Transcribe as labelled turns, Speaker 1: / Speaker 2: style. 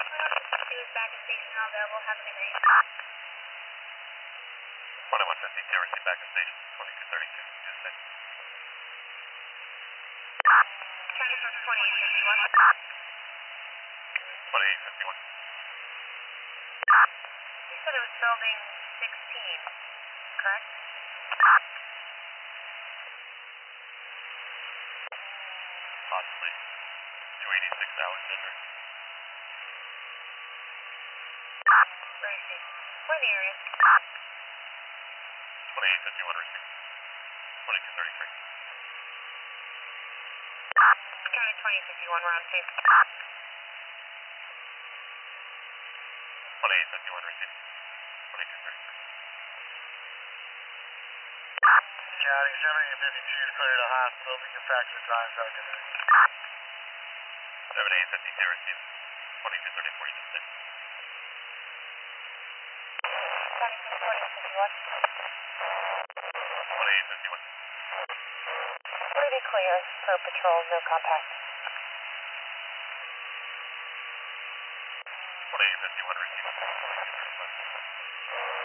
Speaker 1: He was back at station now available. Have a good night.
Speaker 2: 2150 TRC back at station 2232. Tuesday.
Speaker 1: Checking for 2851.
Speaker 2: 2851.
Speaker 1: You said it was building 16, correct?
Speaker 2: Possibly. 286 Alexander.
Speaker 1: Very safe. Where in the area?
Speaker 2: 2851 receive. 2233.
Speaker 1: County 2051, we're on safe.
Speaker 2: 2851 receive. 2233.
Speaker 3: County 7852 is clear to hospital. We can factor the times out to
Speaker 2: 7850 receive. 2234 you just did.
Speaker 1: County 2051.
Speaker 2: 2851.
Speaker 1: We're to be clear for patrol, no contact.
Speaker 2: 2851 receive. 2235.